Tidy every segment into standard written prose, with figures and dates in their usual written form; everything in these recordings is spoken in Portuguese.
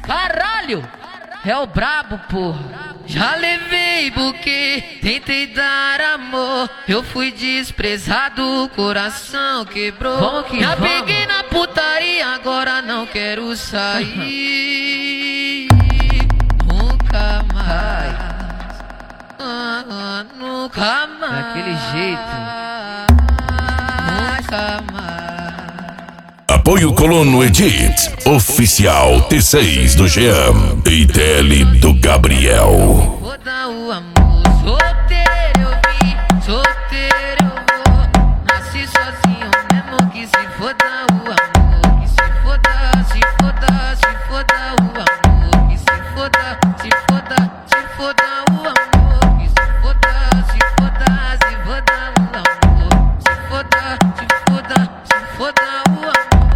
Caralho, é o brabo, porra. Já levei buquê, tentei dar amor. Eu fui desprezado, o coração quebrou. Já peguei na putaria, agora não quero sair. Nunca mais, nunca mais. Daquele jeito. Nunca mais. Apoio Colono Edit, oficial T6 do Jean e TL do Gabriel. Vou dar o amor, solteiro eu vim, solteiro eu vou. Nasci sozinho mesmo que se foda o amor. Que se foda, se foda, se foda o amor. Que se foda, se foda, se foda o amor. Que se foda, se foda, se foda o amor. Se foda, se foda, se foda o amor.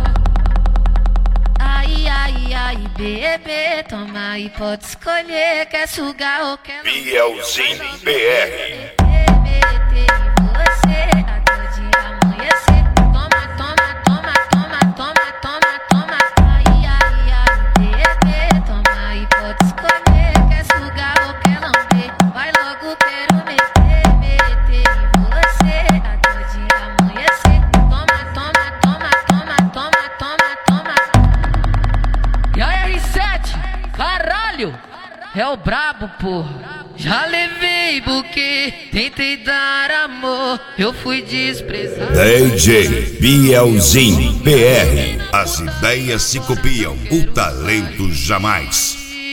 Ai, bebê, toma e pode escolher. Quer sugar ou quer não? Bielzinho BR. Meter em você até o dia amanhecer. Toma, toma, toma, toma, toma, toma, toma. Ai, bebê, toma e pode escolher. Quer sugar ou quer lamber? Vai logo, quero meter em você até o dia amanhecer. Toma, toma, toma, toma, toma, toma, toma. E a R7, caralho, é o brabo, porra. Já levei buquê, tentei dar amor. Eu fui desprezado. DJ Bielzinho BR. As ideias se copiam, o talento jamais.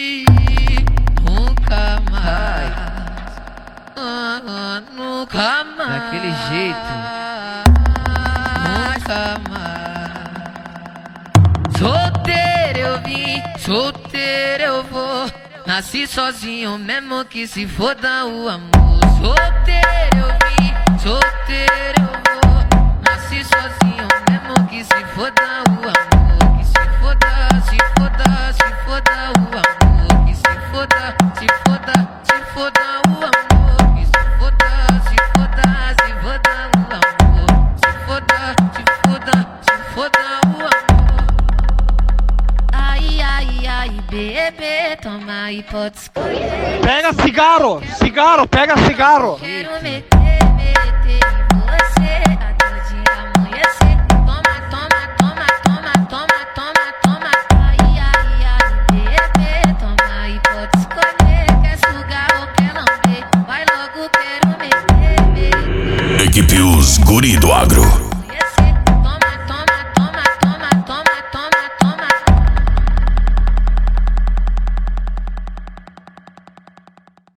Nunca mais, nunca mais. Daquele jeito. Nunca mais. Solteiro eu vim, solteiro eu vou. Nasci sozinho mesmo que se foda o amor. Solteiro eu vim, solteiro eu vou. Nasci sozinho mesmo que se foda o amor. Que se foda, se foda, se foda o amor. Que se foda, se foda, se foda o amor. Que se foda, se foda, se foda o amor. Se foda, se foda, se foda o amor. Ai, bebê, toma e pode escolher. Pega cigarro, cigarro, pega cigarro. Quero meter em você até o dia amanhecer. Toma, toma, toma, toma, toma, toma, toma. Ai, bebê, toma e pode escolher. Quer sugar ou quer lamber? Vai logo, quero meter. Equipe Os Guri do Agro.